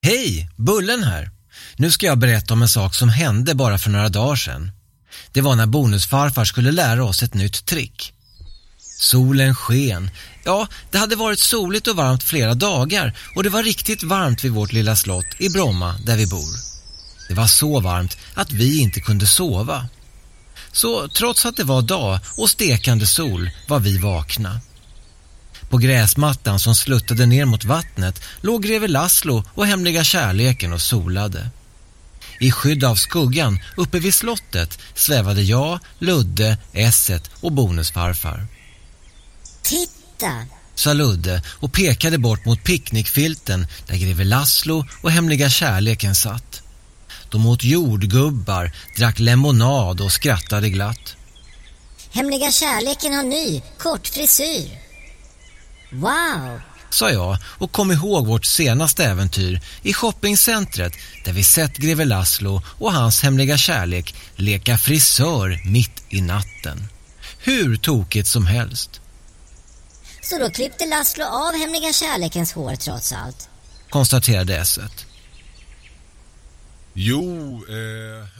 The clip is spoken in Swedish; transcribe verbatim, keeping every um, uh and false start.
Hej, Bullen här. Nu ska jag berätta om en sak som hände bara för några dagar sedan. Det var när bonusfarfar skulle lära oss ett nytt trick. Solen sken. Ja, det hade varit soligt och varmt flera dagar och det var riktigt varmt vid vårt lilla slott i Bromma där vi bor. Det var så varmt att vi inte kunde sova. Så trots att det var dag och stekande sol var vi vakna. På gräsmattan som sluttade ner mot vattnet låg greve Laszlo och hemliga kärleken och solade. I skydd av skuggan uppe vid slottet svävade jag, Ludde, Esset och bonusfarfar. Titta, sa Ludde och pekade bort mot picknickfilten där greve Laszlo och hemliga kärleken satt. De åt jordgubbar, drack lemonad och skrattade glatt. hemliga kärleken har ny, kort frisyr. Wow, sa jag och kom ihåg vårt senaste äventyr i shoppingcentret där vi sett greve Laszlo och hans hemliga kärlek leka frisör mitt i natten. Hur tokigt som helst. så då klippte Laszlo av hemliga kärlekens hår trots allt, konstaterade Esset. Jo, eh...